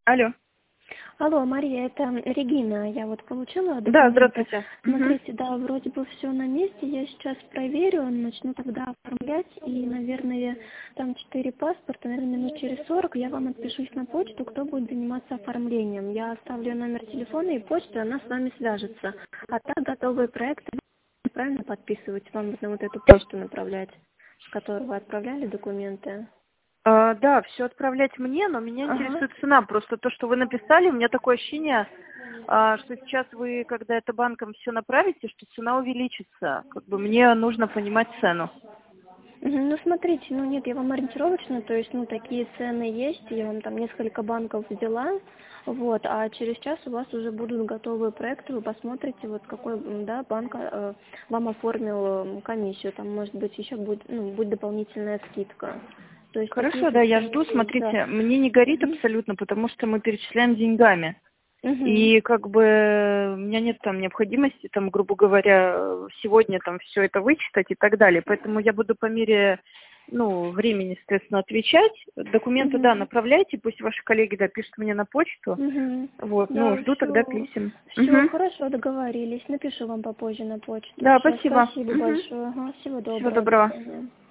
Алло. Алло, Мария, это Регина. Я вот получила Да, документы. здравствуйте. Мгм. Смотрите, да, вроде бы все на месте. Я сейчас проверю, начну тогда оформлять. И, наверное, там 4 паспорта, наверное, минут через 40 я вам отпишусь на почту, кто будет заниматься оформлением. Я оставлю номер телефона и почту, она с вами свяжется. А так готовые проекты правильно подписывать, вам на вот эту почту направлять, с которой вы отправляли документы. Да, все отправлять мне, но меня Ага. интересует цена. Просто то, что вы написали, у меня такое ощущение, что сейчас вы, когда это банком все направите, что цена увеличится. Как бы мне нужно понимать цену. Ну, смотрите, нет, я вам ориентировочно, то есть, такие цены есть, я вам там несколько банков взяла, вот, а через час у вас уже будут готовые проекты, вы посмотрите, вот какой, да, банк вам оформил комиссию, там, может быть, еще будет дополнительная скидка. То есть такие Хорошо, да, я системы жду. есть, да. Смотрите, мне не горит Мгм. абсолютно, потому что мы перечисляем деньгами. Мгм. И как бы у меня нет там необходимости, там, грубо говоря, сегодня там все это вычитать и так далее. Поэтому я буду по мере, времени, соответственно, отвечать. Документы, да, Мгм. направляйте, пусть ваши коллеги, да, пишут мне на почту. Мгм. Вот, Да, жду тогда все, писем. все Угу. хорошо, договорились. Напишу вам попозже на почту. Да, Все, спасибо. спасибо Угу. большое. Ага, всего Всего доброго, до доброго. свидания.